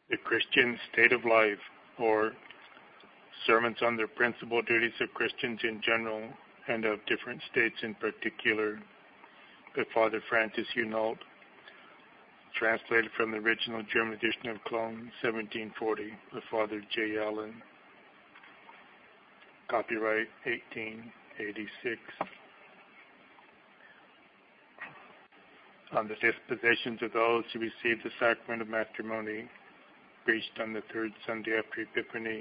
The Christian State of Life, or Sermons on the Principal Duties of Christians in General and of Different States in Particular, by Father Francis Hunault, translated from the original German edition of Cologne, 1740, by Father J. Allen. Copyright 1886. On the dispositions of those who receive the sacrament of matrimony, preached on the third Sunday after Epiphany.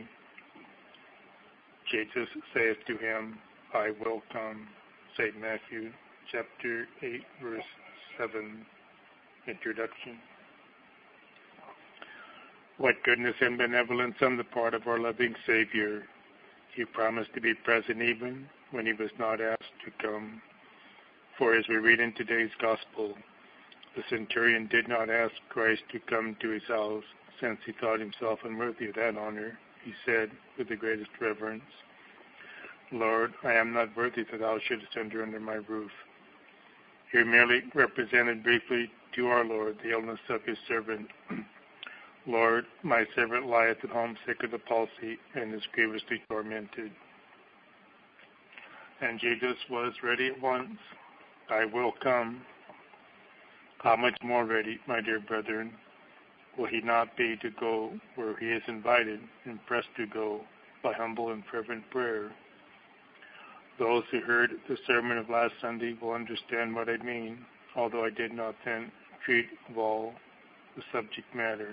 Jesus saith to him, I will come. St. Matthew, chapter 8, verse 7. Introduction. What goodness and benevolence on the part of our loving Savior. He promised to be present even when he was not asked to come. For as we read in today's Gospel, the centurion did not ask Christ to come to his house, since he thought himself unworthy of that honor. He said, with the greatest reverence, Lord, I am not worthy that thou shouldest enter under my roof. Here merely represented briefly to our Lord the illness of his servant. Lord, my servant lieth at home sick of the palsy and is grievously tormented. And Jesus was ready at once. I will come. How much more ready, my dear brethren, will he not be to go where he is invited and pressed to go by humble and fervent prayer? Those who heard the sermon of last Sunday will understand what I mean, although I did not then treat of all the subject matter.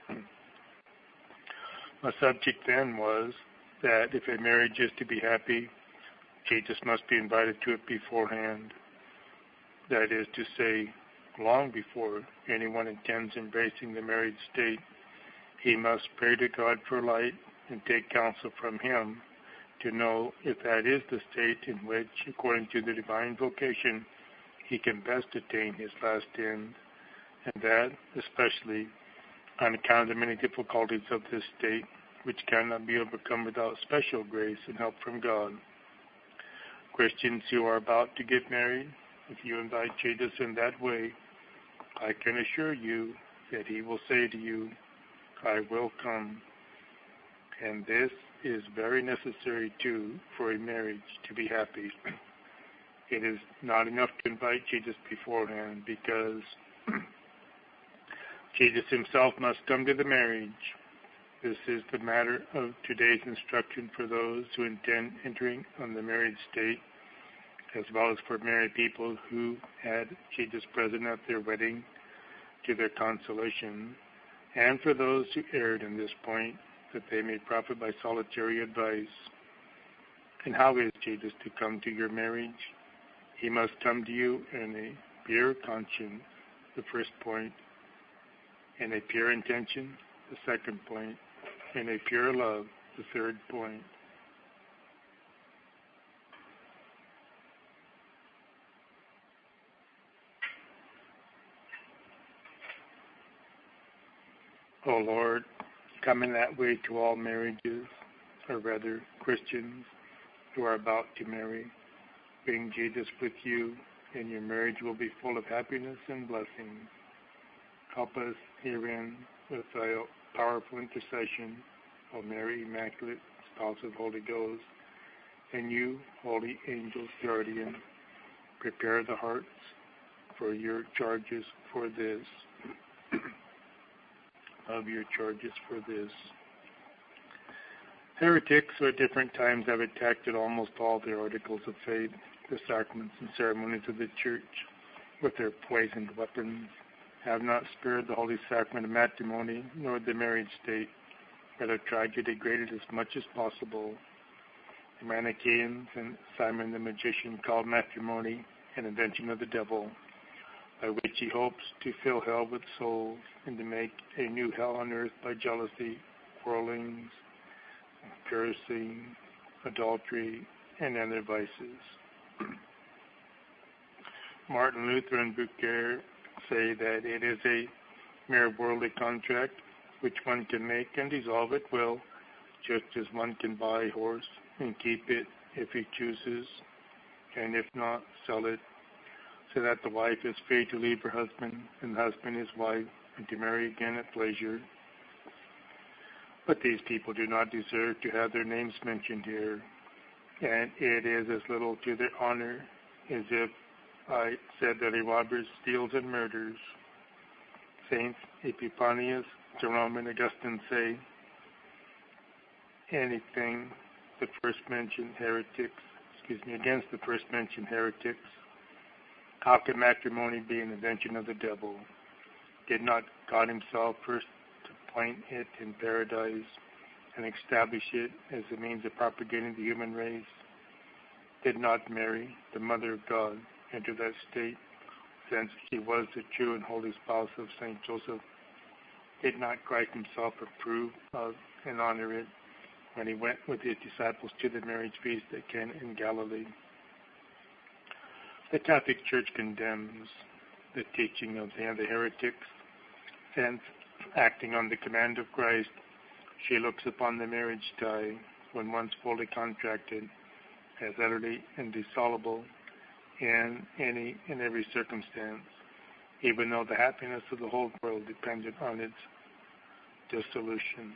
My subject then was that if a marriage is to be happy, Jesus must be invited to it beforehand. That is to say, long before anyone intends embracing the married state, he must pray to God for light and take counsel from him to know if that is the state in which, according to the divine vocation, he can best attain his last end, and that, especially, on account of the many difficulties of this state, which cannot be overcome without special grace and help from God. Christians who are about to get married, if you invite Jesus in that way, I can assure you that he will say to you, I will come. And this is very necessary too for a marriage to be happy. It is not enough to invite Jesus beforehand, because Jesus himself must come to the marriage. This is the matter of today's instruction for those who intend entering on the married state, as well as for married people who had Jesus present at their wedding to their consolation, and for those who erred in this point, that they may profit by solitary advice. And how is Jesus to come to your marriage? He must come to you in a pure conscience, the first point, in a pure intention, the second point, in a pure love, the third point. O Lord, come in that way to all marriages, or rather Christians who are about to marry. Bring Jesus with you, and your marriage will be full of happiness and blessings. Help us herein with thy powerful intercession, O Mary, Immaculate, Spouse of Holy Ghost, and you, holy angels, guardian, prepare the hearts for your charges for this. Of your charges for this. Heretics at different times have attacked at almost all the articles of faith, the sacraments and ceremonies of the Church, with their poisoned weapons, have not spared the holy sacrament of matrimony, nor the married state, but have tried to degrade it as much as possible. The Manichaeans and Simon the magician called matrimony an invention of the devil, by which he hopes to fill hell with souls and to make a new hell on earth by jealousy, quarrelings, cursing, adultery, and other vices. Martin Luther and Bucer say that it is a mere worldly contract which one can make and dissolve at will, just as one can buy a horse and keep it if he chooses, and if not, sell it, so that the wife is free to leave her husband and the husband his wife and to marry again at pleasure. But these people do not deserve to have their names mentioned here, and it is as little to their honor as if I said that a robber steals and murders. Saints Epiphanius, Jerome, and Augustine say anything against the first mentioned heretics. How can matrimony be an invention of the devil? Did not God himself first appoint it in paradise and establish it as a means of propagating the human race? Did not Mary, the mother of God, enter that state, since she was the true and holy spouse of Saint Joseph? Did not Christ himself approve of and honor it when he went with his disciples to the marriage feast at Cana in Galilee? The Catholic Church condemns the teaching of the heretics, since, acting on the command of Christ, she looks upon the marriage tie, when once fully contracted, as utterly indissoluble in any and every circumstance, even though the happiness of the whole world depended on its dissolution.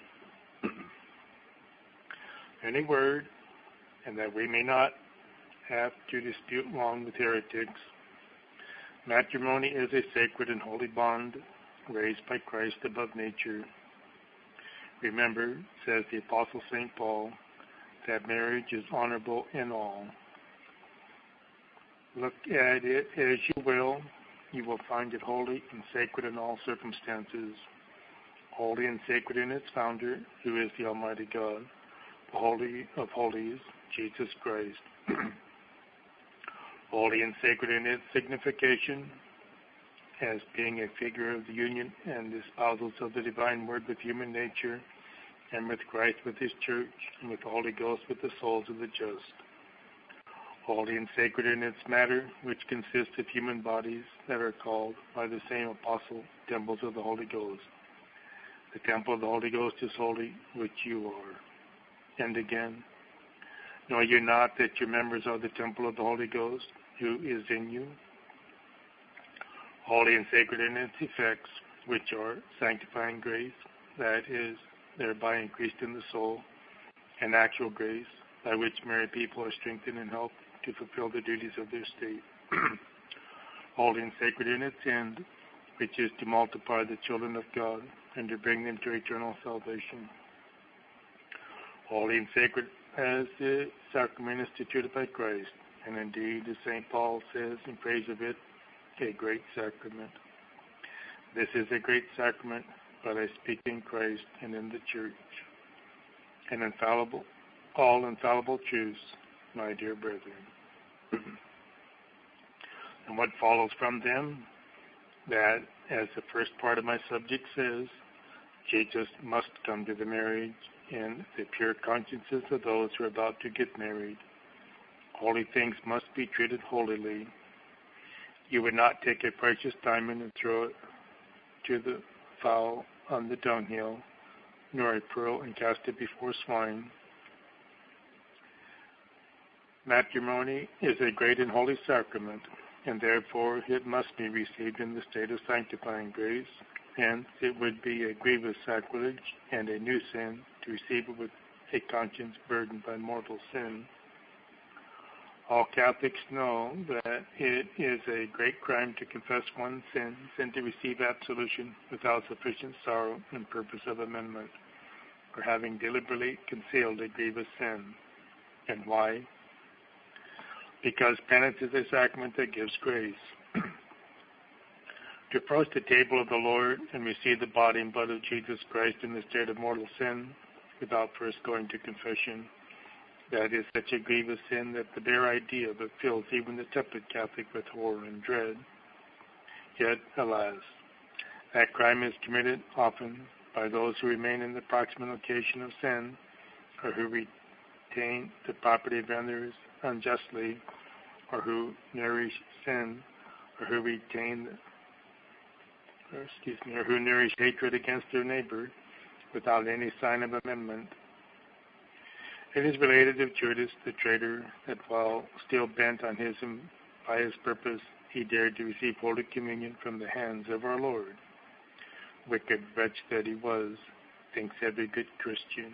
Any word, and that we may not have to dispute long with heretics, matrimony is a sacred and holy bond raised by Christ above nature. Remember, says the Apostle St. Paul, that marriage is honorable in all. Look at it as you will find it holy and sacred in all circumstances, holy and sacred in its founder, who is the Almighty God, the Holy of Holies, Jesus Christ. Holy and sacred in its signification, as being a figure of the union and the espousals of the divine word with human nature, and with Christ with his church, and with the Holy Ghost with the souls of the just. Holy and sacred in its matter, which consists of human bodies that are called by the same apostle temples of the Holy Ghost. The temple of the Holy Ghost is holy, which you are. And again, know you not that your members are the temple of the Holy Ghost, who is in you? Holy and sacred in its effects, which are sanctifying grace, that is, thereby increased in the soul, and actual grace, by which married people are strengthened and helped to fulfill the duties of their state. Holy and sacred in its end, which is to multiply the children of God and to bring them to eternal salvation. Holy and sacred as the sacrament instituted by Christ, and indeed, as St. Paul says in praise of it, a great sacrament. This is a great sacrament, but I speak in Christ and in the Church. An infallible, all infallible truths, my dear brethren. And what follows from them? That, as the first part of my subject says, Jesus must come to the marriage in the pure consciences of those who are about to get married. Holy things must be treated holily. You would not take a precious diamond and throw it to the fowl on the dunghill, nor a pearl and cast it before swine. Matrimony is a great and holy sacrament, and therefore it must be received in the state of sanctifying grace. Hence, it would be a grievous sacrilege and a new sin to receive it with a conscience burdened by mortal sin. All Catholics know that it is a great crime to confess one's sins and to receive absolution without sufficient sorrow and purpose of amendment, or having deliberately concealed a grievous sin. And why? Because penance is a sacrament that gives grace. To approach the table of the Lord and receive the body and blood of Jesus Christ in the state of mortal sin without first going to confession, that is such a grievous sin that the bare idea of it fills even the tepid Catholic with horror and dread. Yet, alas, that crime is committed often by those who remain in the proximate location of sin, or who retain the property of others unjustly, or who nourish sin, or who nourish hatred against their neighbor without any sign of amendment. It is related of Judas the traitor that while still bent on his impious purpose, he dared to receive Holy Communion from the hands of our Lord. Wicked wretch that he was, thinks every good Christian.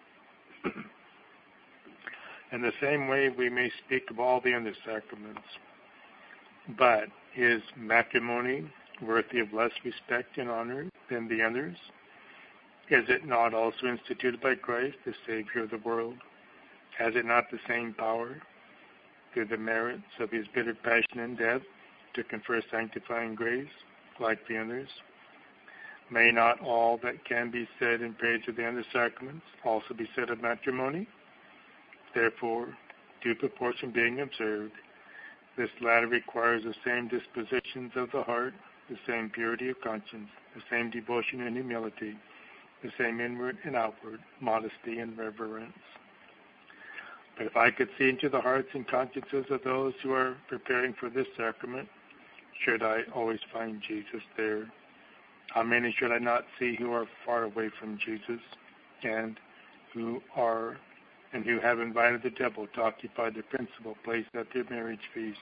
In the same way, we may speak of all the other sacraments. But is matrimony worthy of less respect and honor than the others? Is it not also instituted by Christ, the Savior of the world? Has it not the same power, through the merits of his bitter passion and death, to confer sanctifying grace, like the others? May not all that can be said in praise of the other sacraments also be said of matrimony? Therefore, due proportion being observed, this latter requires the same dispositions of the heart, the same purity of conscience, the same devotion and humility, the same inward and outward modesty and reverence. But if I could see into the hearts and consciences of those who are preparing for this sacrament, should I always find Jesus there? How many should I not see who are far away from Jesus, and who have invited the devil to occupy the principal place at their marriage feast?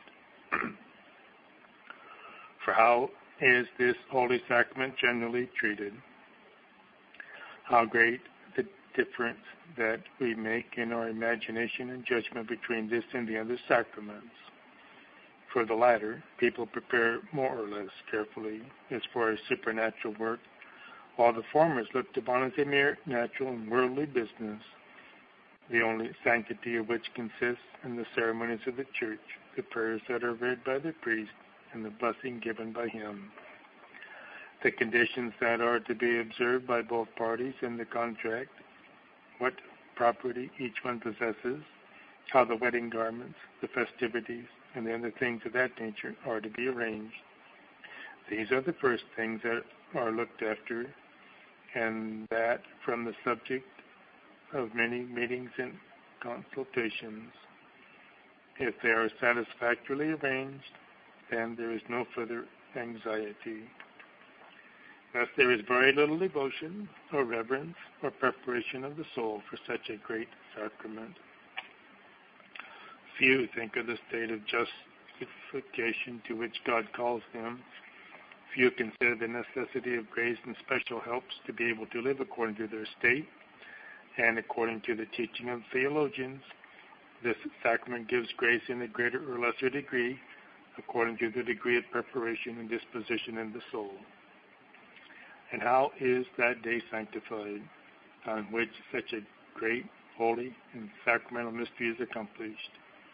For how is this holy sacrament generally treated? How great the difference that we make in our imagination and judgment between this and the other sacraments. For the latter, people prepare more or less carefully as far as supernatural work, while the former is looked upon as a mere natural and worldly business, the only sanctity of which consists in the ceremonies of the Church, the prayers that are read by the priest, and the blessing given by him. The conditions that are to be observed by both parties in the contract, what property each one possesses, how the wedding garments, the festivities, and the other things of that nature are to be arranged. These are the first things that are looked after, and that from the subject of many meetings and consultations. If they are satisfactorily arranged, then there is no further anxiety. Thus there is very little devotion or reverence or preparation of the soul for such a great sacrament. Few think of the state of justification to which God calls them. Few consider the necessity of grace and special helps to be able to live according to their state, and according to the teaching of theologians, this sacrament gives grace in a greater or lesser degree, according to the degree of preparation and disposition in the soul. And how is that day sanctified, on which such a great, holy, and sacramental mystery is accomplished?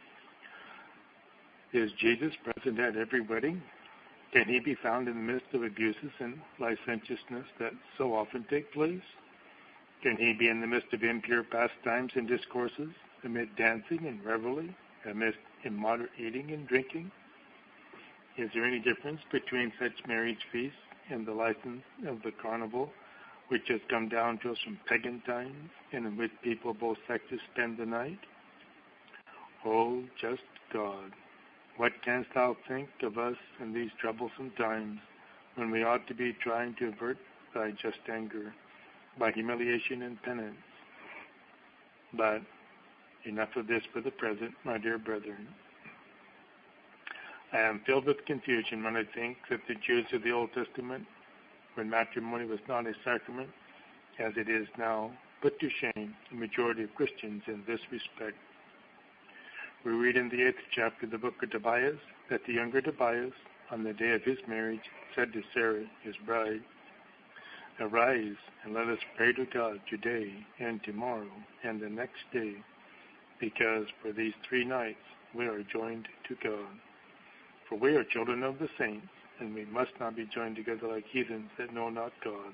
Is Jesus present at every wedding? Can he be found in the midst of abuses and licentiousness that so often take place? Can he be in the midst of impure pastimes and discourses, amid dancing and revelry, amidst immoderate eating and drinking? Is there any difference between such marriage feasts and the license of the carnival, which has come down to us from pagan times, and in which people of both sexes spend the night? O just God, what canst thou think of us in these troublesome times, when we ought to be trying to avert thy just anger by humiliation and penance? But enough of this for the present, my dear brethren. I am filled with confusion when I think that the Jews of the Old Testament, when matrimony was not a sacrament, as it is now, put to shame the majority of Christians in this respect. We read in the 8th chapter of the book of Tobias that the younger Tobias, on the day of his marriage, said to Sarah, his bride, "Arise, and let us pray to God today and tomorrow and the next day, because for these 3 nights we are joined to God. For we are children of the saints, and we must not be joined together like heathens that know not God."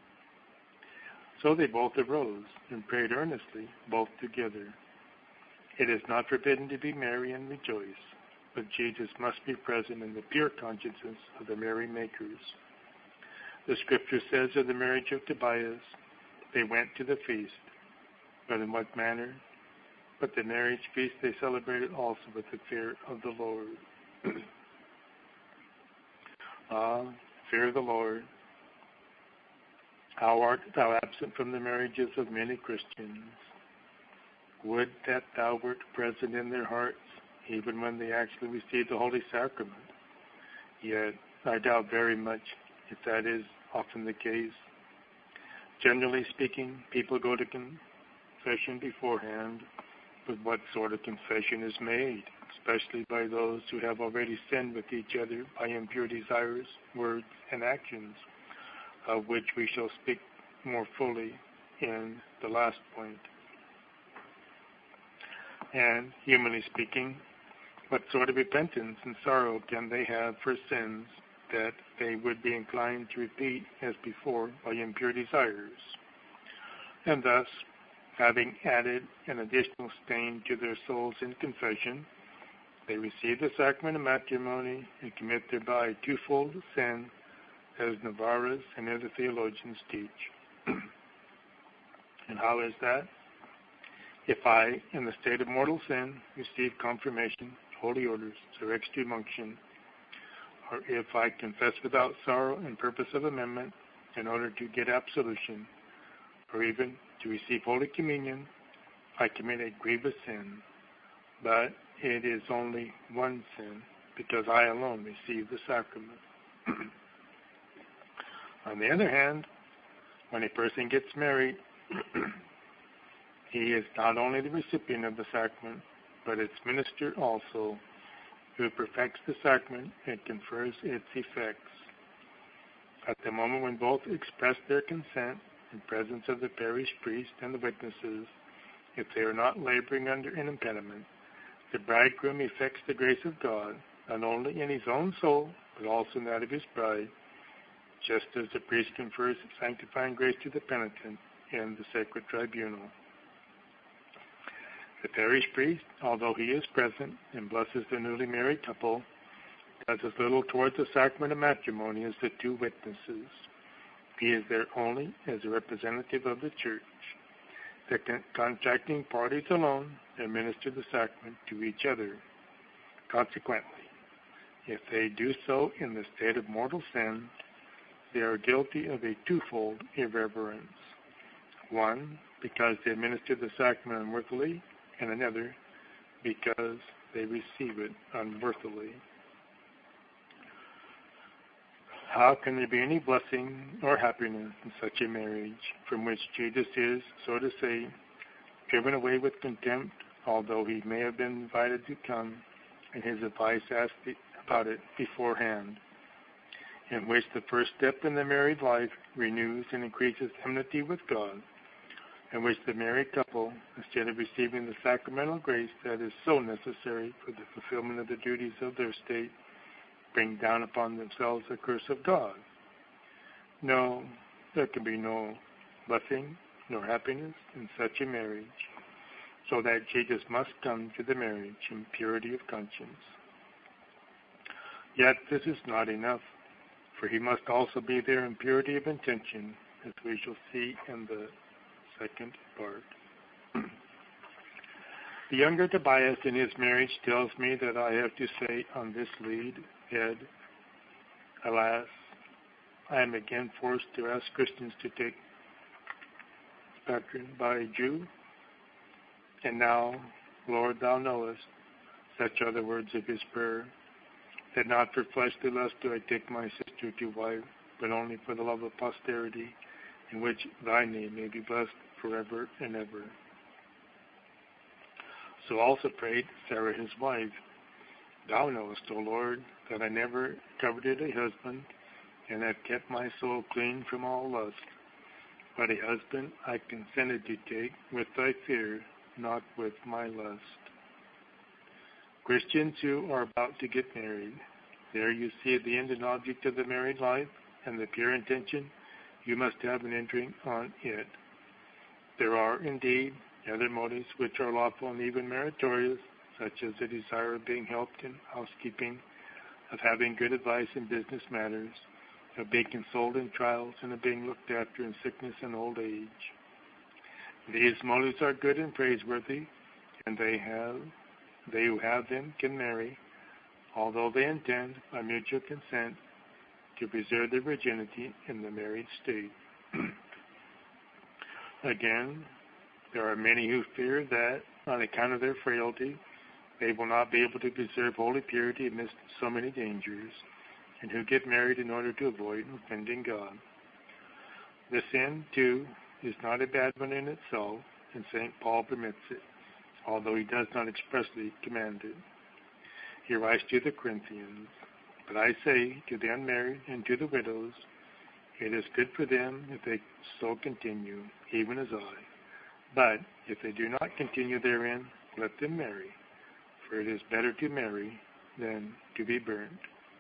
So they both arose and prayed earnestly, both together. It is not forbidden to be merry and rejoice, but Jesus must be present in the pure consciences of the merry makers. The scripture says of the marriage of Tobias, they went to the feast. But in what manner? But the marriage feast they celebrated also with the fear of the Lord. Fear of the Lord. How art thou absent from the marriages of many Christians? Would that thou wert present in their hearts, even when they actually receive the Holy Sacrament. Yet I doubt very much if that is often the case. Generally speaking, people go to confession beforehand with what sort of confession is made, especially by those who have already sinned with each other by impure desires, words, and actions, of which we shall speak more fully in the last point. And, humanly speaking, what sort of repentance and sorrow can they have for sins that they would be inclined to repeat as before by impure desires? And thus, having added an additional stain to their souls in confession, they receive the sacrament of matrimony and commit thereby twofold sin, as Navarrete and other theologians teach. And how is that? If I, in the state of mortal sin, receive confirmation, holy orders, or extreme unction, or if I confess without sorrow and purpose of amendment in order to get absolution, or even to receive Holy Communion, I commit a grievous sin, but it is only one sin, because I alone receive the sacrament. On the other hand, when a person gets married, he is not only the recipient of the sacrament, but its minister also, who perfects the sacrament and confers its effects. At the moment when both express their consent in presence of the parish priest and the witnesses, if they are not laboring under an impediment, the bridegroom effects the grace of God, not only in his own soul, but also in that of his bride, just as the priest confers sanctifying grace to the penitent in the sacred tribunal. The parish priest, although he is present and blesses the newly married couple, does as little towards the sacrament of matrimony as the two witnesses. He is there only as a representative of the Church. The contracting parties alone administer the sacrament to each other. Consequently, if they do so in the state of mortal sin, they are guilty of a twofold irreverence. One, because they administer the sacrament unworthily, and another, because they receive it unworthily. How can there be any blessing or happiness in such a marriage, from which Jesus is, so to say, driven away with contempt, although he may have been invited to come, and his advice asked about it beforehand, in which the first step in the married life renews and increases enmity with God, in which the married couple, instead of receiving the sacramental grace that is so necessary for the fulfillment of the duties of their state, bring down upon themselves the curse of God. No, there can be no blessing nor happiness in such a marriage, so that Jesus must come to the marriage in purity of conscience. Yet this is not enough, for he must also be there in purity of intention, as we shall see in the second part. The younger Tobias in his marriage tells me that I have to say on this lead head, alas, I am again forced to ask Christians to take doctrine by a Jew. And now, Lord, thou knowest, such are the words of his prayer, that not for fleshly lust do I take my sister to wife, but only for the love of posterity, in which thy name may be blessed forever and ever. So also prayed Sarah his wife, Thou knowest, O Lord, that I never coveted a husband, and have kept my soul clean from all lust. But a husband I consented to take with thy fear, not with my lust. Christians who are about to get married, there you see the end and object of the married life, and the pure intention you must have in entering on it. There are, indeed, other motives which are lawful and even meritorious, such as the desire of being helped in housekeeping, of having good advice in business matters, of being consoled in trials, and of being looked after in sickness and old age. These motives are good and praiseworthy, and they who have them can marry, although they intend, by mutual consent, to preserve their virginity in the married state. Again, there are many who fear that, on account of their frailty, they will not be able to preserve holy purity amidst so many dangers, and who get married in order to avoid offending God. The sin, too, is not a bad one in itself, and St. Paul permits it, although he does not expressly command it. He writes to the Corinthians, "But I say to the unmarried and to the widows, it is good for them if they so continue, even as I. But if they do not continue therein, let them marry, for it is better to marry than to be burned."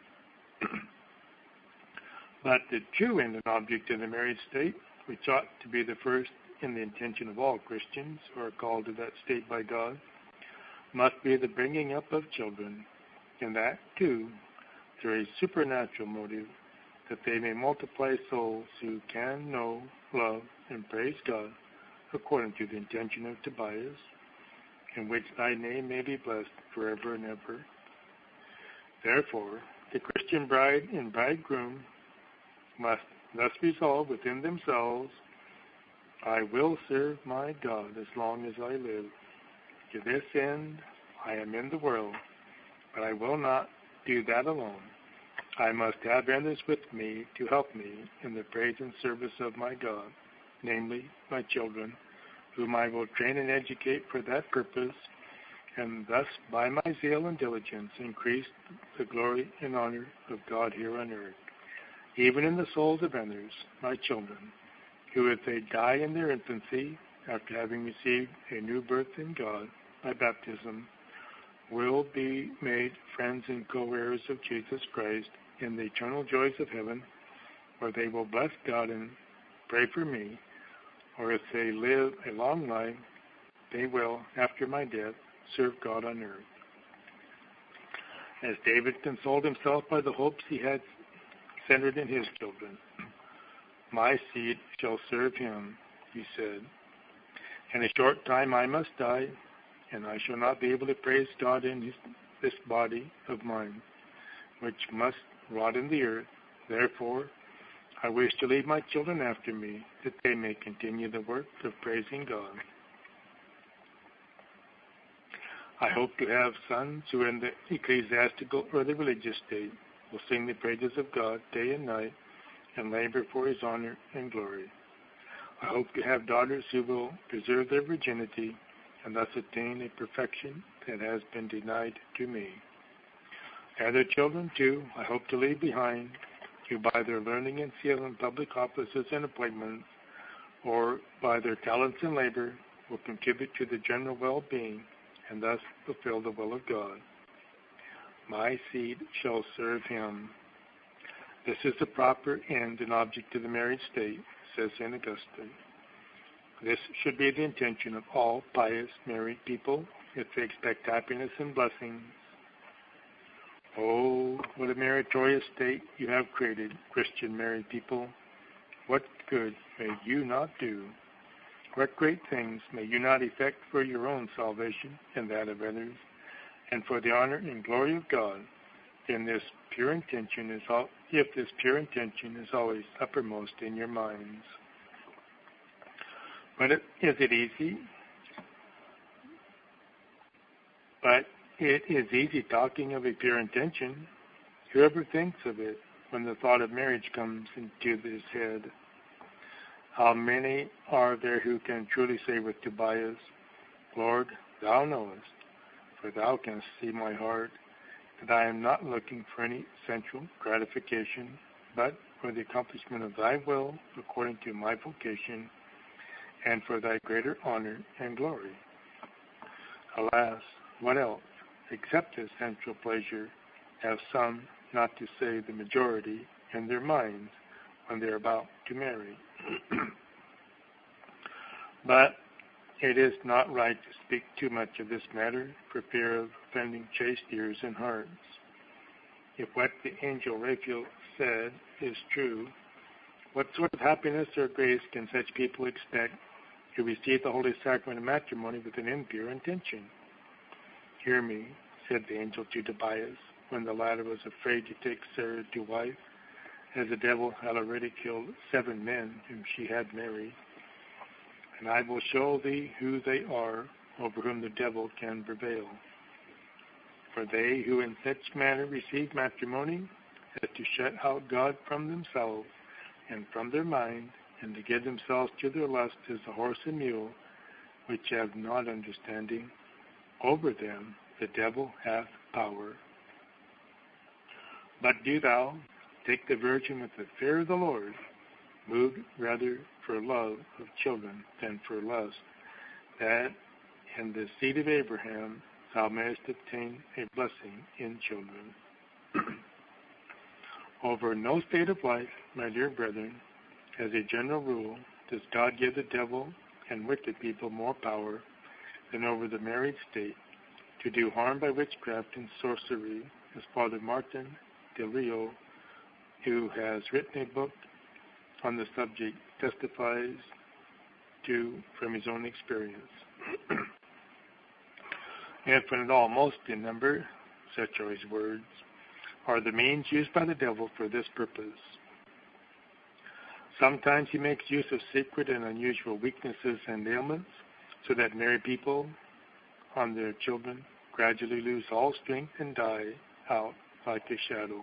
But the true end and object of the married state, which ought to be the first in the intention of all Christians who are called to that state by God, must be the bringing up of children, and that, too, through a supernatural motive, that they may multiply souls who can know, love, and praise God, according to the intention of Tobias, in which thy name may be blessed forever and ever. Therefore, the Christian bride and bridegroom must thus resolve within themselves, "I will serve my God as long as I live. To this end I am in the world, but I will not do that alone. I must have others with me to help me in the praise and service of my God, namely my children, whom I will train and educate for that purpose, and thus by my zeal and diligence increase the glory and honor of God here on earth, even in the souls of others, my children, who if they die in their infancy, after having received a new birth in God by baptism, will be made friends and co-heirs of Jesus Christ in the eternal joys of heaven, where they will bless God and pray for me, or if they live a long life, they will, after my death, serve God on earth." As David consoled himself by the hopes he had centered in his children, "My seed shall serve him," he said. "In a short time I must die, and I shall not be able to praise God in this body of mine, which must rot in the earth. Therefore, I wish to leave my children after me, that they may continue the work of praising God. I hope to have sons who in the ecclesiastical or the religious state will sing the praises of God day and night and labor for his honor and glory. I hope to have daughters who will preserve their virginity and thus attain a perfection that has been denied to me. Other children, too, I hope to leave behind, who by their learning and skill in public offices and appointments, or by their talents and labor, will contribute to the general well-being and thus fulfill the will of God. My seed shall serve him." This is the proper end and object of the married state, says St. Augustine. This should be the intention of all pious married people if they expect happiness and blessings. Oh, what a meritorious state you have created, Christian married people. What good may you not do? What great things may you not effect for your own salvation and that of others, and for the honor and glory of God, if this pure intention is always uppermost in your minds. But is it easy? But it is easy talking of a pure intention. Whoever thinks of it when the thought of marriage comes into his head? How many are there who can truly say with Tobias, "Lord, thou knowest, for thou canst see my heart, that I am not looking for any sensual gratification, but for the accomplishment of thy will according to my vocation, and for thy greater honor and glory"? Alas, what else, except this sensual pleasure, have some, not to say the majority, in their minds when they are about to marry? But it is not right to speak too much of this matter for fear of offending chaste ears and hearts. If what the angel Raphael said is true, what sort of happiness or grace can such people expect who receive the holy sacrament of matrimony with an impure intention? "Hear me," said the angel to Tobias, when the latter was afraid to take Sarah to wife, as the devil had already killed 7 men whom she had married. "And I will show thee who they are over whom the devil can prevail. For they who in such manner receive matrimony, as to shut out God from themselves and from their mind, and to give themselves to their lust as the horse and mule, which have not understanding. Over them the devil hath power. But do thou take the virgin with the fear of the Lord, moved rather for love of children than for lust, that in the seed of Abraham thou mayest obtain a blessing in children. Over no state of life, my dear brethren, as a general rule, does God give the devil and wicked people more power than over the married state to do harm by witchcraft and sorcery, as Father Martin Del Rio, who has written a book on the subject, testifies to from his own experience. Infinite almost in number, such are his words, are the means used by the devil for this purpose. Sometimes he makes use of secret and unusual weaknesses and ailments, so that married people on their children gradually lose all strength and die out like a shadow.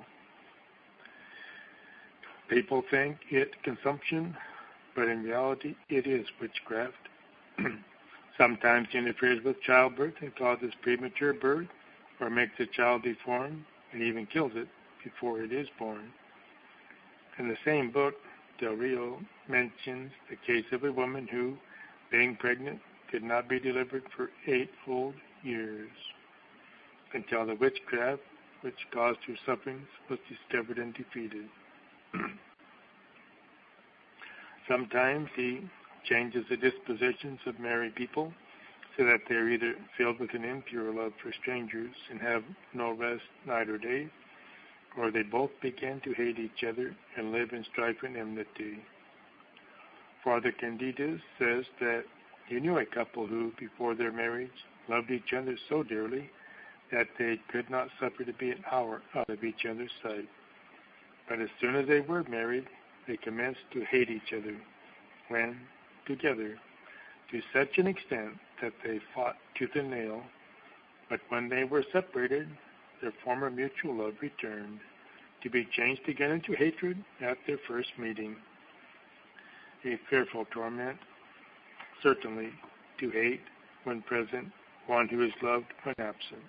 People think it consumption, but in reality it is witchcraft. Sometimes it interferes with childbirth and causes premature birth, or makes the child deformed and even kills it before it is born. In the same book, Del Rio mentions the case of a woman who, being pregnant, could not be delivered for 8 whole years, until the witchcraft which caused her sufferings was discovered and defeated. Sometimes he changes the dispositions of married people so that they are either filled with an impure love for strangers and have no rest night or day, or they both begin to hate each other and live in strife and enmity. Father Candidus says that he knew a couple who, before their marriage, loved each other so dearly that they could not suffer to be an hour out of each other's sight. But as soon as they were married, they commenced to hate each other when together, to such an extent that they fought tooth and nail. But when they were separated, their former mutual love returned, to be changed again into hatred at their first meeting. A fearful torment, certainly, to hate when present one who is loved when absent.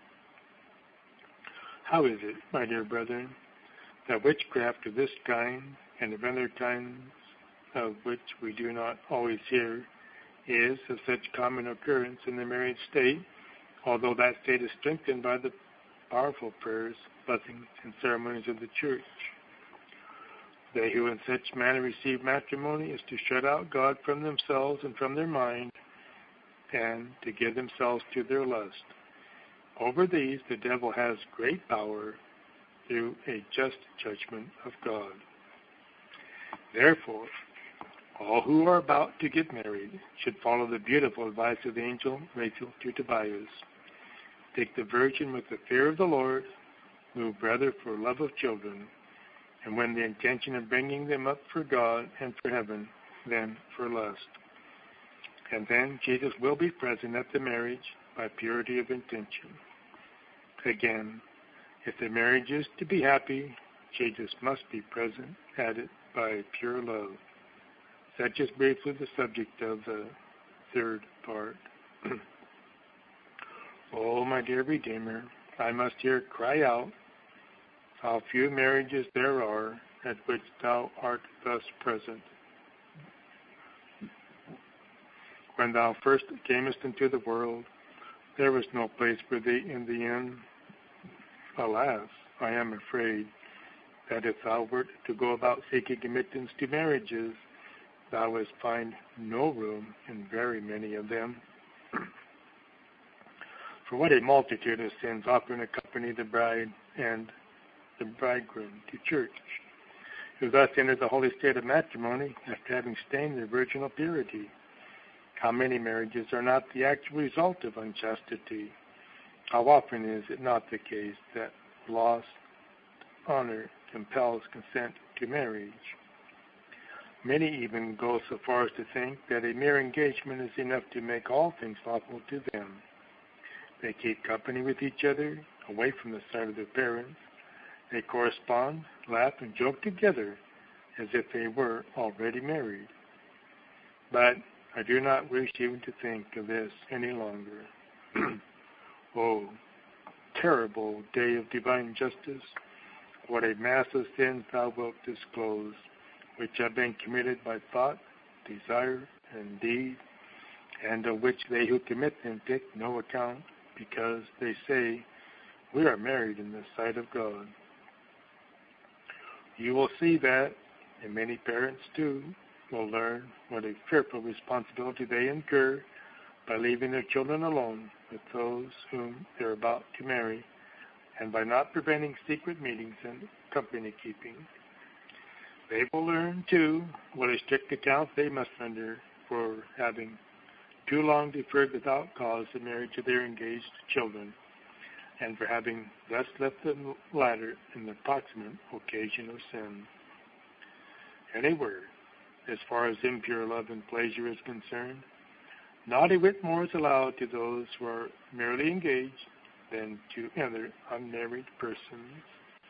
How is it, my dear brethren, that witchcraft of this kind and of other kinds of which we do not always hear is of such common occurrence in the married state, although that state is strengthened by the powerful prayers, blessings, and ceremonies of the Church? They who in such manner receive matrimony is to shut out God from themselves and from their mind, and to give themselves to their lust. Over these the devil has great power through a just judgment of God. Therefore, all who are about to get married should follow the beautiful advice of the angel Raphael to Tobias. Take the virgin with the fear of the Lord, move rather for love of children, and when the intention of bringing them up for God and for heaven, then for lust. And then Jesus will be present at the marriage by purity of intention. Again, if the marriage is to be happy, Jesus must be present at it by pure love. Such is briefly the subject of the third part. Oh, my dear Redeemer, I must here cry out, how few marriages there are at which thou art thus present. When thou first camest into the world, there was no place for thee in the inn. Alas, I am afraid that if thou wert to go about seeking admittance to marriages, thou wouldst find no room in very many of them. For what a multitude of sins often accompany the bride and the bridegroom to church, who thus enter the holy state of matrimony after having stained their virginal purity. How many marriages are not the actual result of unchastity? How often is it not the case that lost honor compels consent to marriage? Many even go so far as to think that a mere engagement is enough to make all things lawful to them. They keep company with each other, away from the sight of their parents. They correspond, laugh, and joke together as if they were already married. But I do not wish even to think of this any longer. Oh, terrible day of divine justice, what a mass of sins thou wilt disclose, which have been committed by thought, desire, and deed, and of which they who commit them take no account, because they say, we are married in the sight of God. You will see that, and many parents too, will learn what a fearful responsibility they incur by leaving their children alone with those whom they are about to marry, and by not preventing secret meetings and company keeping. They will learn, too, what a strict account they must render for having too long deferred without cause the marriage of their engaged children, and for having thus left the latter in the proximate occasion of sin. In a word, as far as impure love and pleasure is concerned, not a whit more is allowed to those who are merely engaged than to other unmarried persons.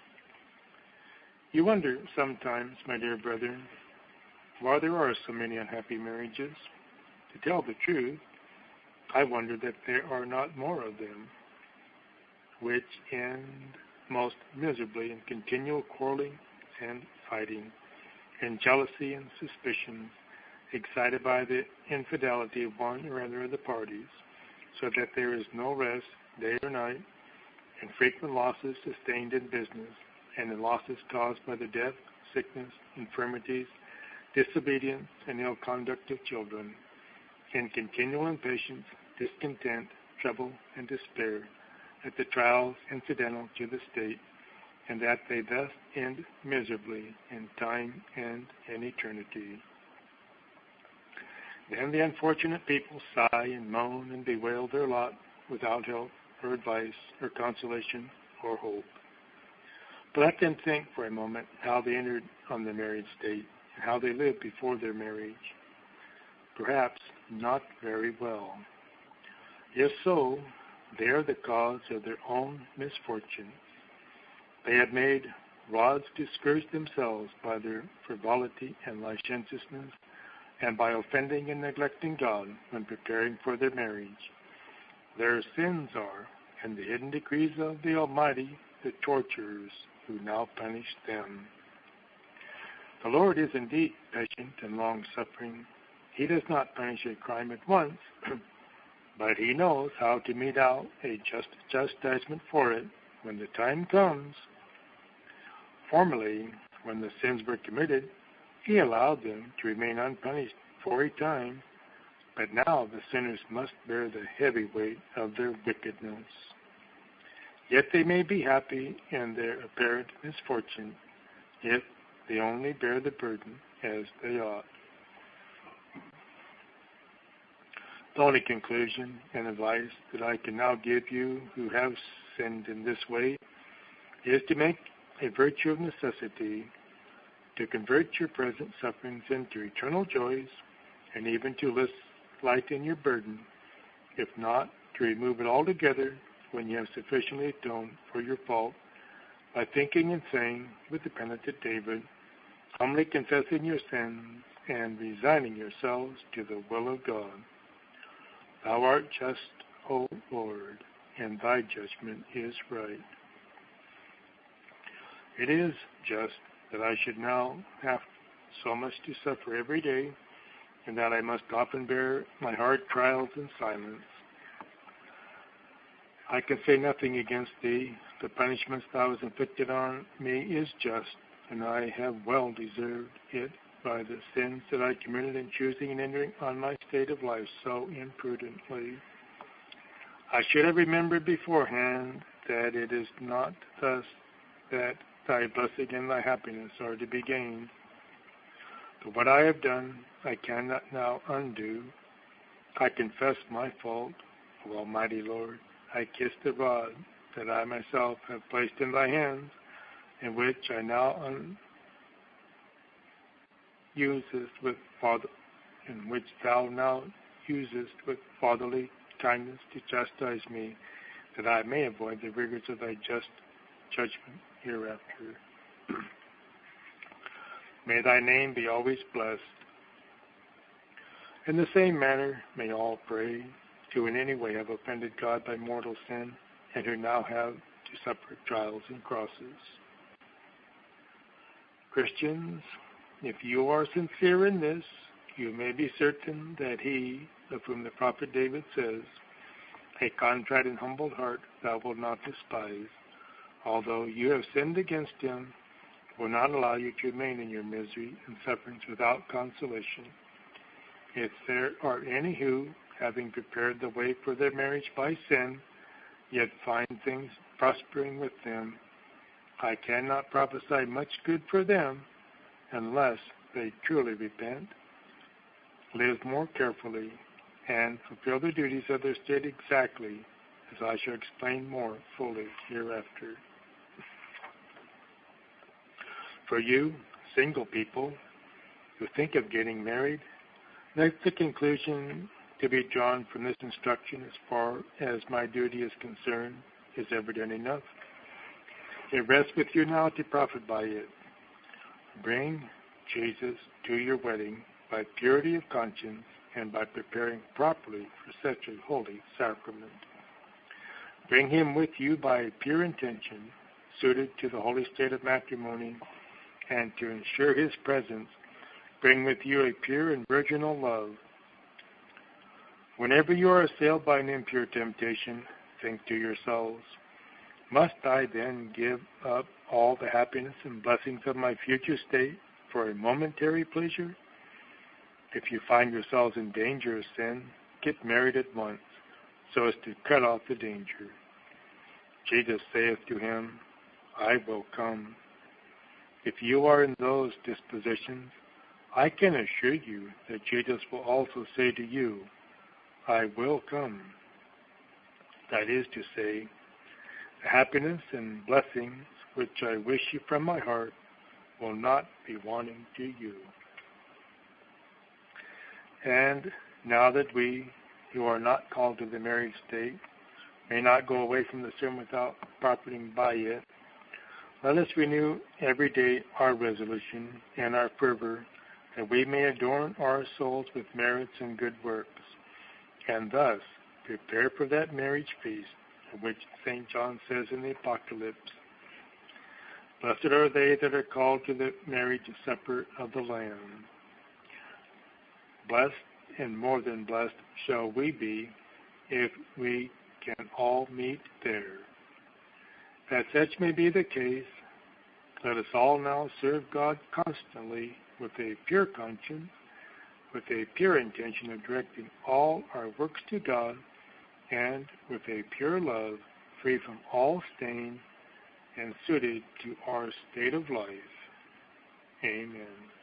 You wonder sometimes, my dear brethren, why there are so many unhappy marriages. To tell the truth, I wonder that there are not more of them, which end most miserably in continual quarreling and fighting, in jealousy and suspicion, excited by the infidelity of one or other of the parties, so that there is no rest day or night, and frequent losses sustained in business, and the losses caused by the death, sickness, infirmities, disobedience, and ill conduct of children, in continual impatience, discontent, trouble, and despair at the trials incidental to the state, and that they thus end miserably in time and in eternity. Then the unfortunate people sigh and moan and bewail their lot without help or advice or consolation or hope. But let them think for a moment how they entered on the married state and how they lived before their marriage. Perhaps not very well. If so, they are the cause of their own misfortune. They have made rods to scourge themselves by their frivolity and licentiousness, and by offending and neglecting God when preparing for their marriage. Their sins are, and the hidden decrees of the Almighty, the torturers who now punish them. The Lord is indeed patient and long-suffering. He does not punish a crime at once, but He knows how to mete out a just chastisement for it when the time comes. Formerly, when the sins were committed, He allowed them to remain unpunished for a time, but now the sinners must bear the heavy weight of their wickedness. Yet they may be happy in their apparent misfortune if they only bear the burden as they ought. The only conclusion and advice that I can now give you who have sinned in this way is to make a virtue of necessity, to convert your present sufferings into eternal joys, and even to lighten your burden, if not to remove it altogether when you have sufficiently atoned for your fault, by thinking and saying with the penitent David, humbly confessing your sins and resigning yourselves to the will of God. Thou art just, O Lord, and thy judgment is right. It is just that I should now have so much to suffer every day, and that I must often bear my hard trials in silence. I can say nothing against thee. The punishments thou hast inflicted on me is just, and I have well deserved it by the sins that I committed in choosing and entering on my state of life so imprudently. I should have remembered beforehand that it is not thus that thy blessing and thy happiness are to be gained. But what I have done, I cannot now undo. I confess my fault, O Almighty Lord. I kiss the rod that I myself have placed in thy hands, and which I now which thou now usest with fatherly kindness to chastise me, that I may avoid the rigors of thy just judgment hereafter. May thy name be always blessed. In the same manner, may all pray who in any way have offended God by mortal sin, and who now have to suffer trials and crosses. Christians, if you are sincere in this, you may be certain that he, of whom the prophet David says, a contrite and humbled heart thou wilt not despise, although you have sinned against him, will not allow you to remain in your misery and sufferings without consolation. If there are any who, having prepared the way for their marriage by sin, yet find things prospering with them, I cannot prophesy much good for them unless they truly repent, live more carefully, and fulfill the duties of their state exactly, as I shall explain more fully hereafter. For you, single people, who think of getting married, let the conclusion to be drawn from this instruction as far as my duty is concerned is evident enough. It rests with you now to profit by it. Bring Jesus to your wedding by purity of conscience and by preparing properly for such a holy sacrament. Bring him with you by pure intention, suited to the holy state of matrimony, and to ensure his presence, bring with you a pure and virginal love. Whenever you are assailed by an impure temptation, think to yourselves, must I then give up all the happiness and blessings of my future state for a momentary pleasure? If you find yourselves in danger of sin, get married at once, so as to cut off the danger. Jesus saith to him, I will come. If you are in those dispositions, I can assure you that Jesus will also say to you, I will come. That is to say, the happiness and blessings which I wish you from my heart will not be wanting to you. And now that we, who are not called to the married state, may not go away from the sin without profiting by it, let us renew every day our resolution and our fervor, that we may adorn our souls with merits and good works, and thus prepare for that marriage feast of which St. John says in the Apocalypse, Blessed are they that are called to the marriage supper of the Lamb. Blessed and more than blessed shall we be if we can all meet there. That such may be the case, let us all now serve God constantly with a pure conscience, with a pure intention of directing all our works to God, and with a pure love, free from all stain, and suited to our state of life. Amen.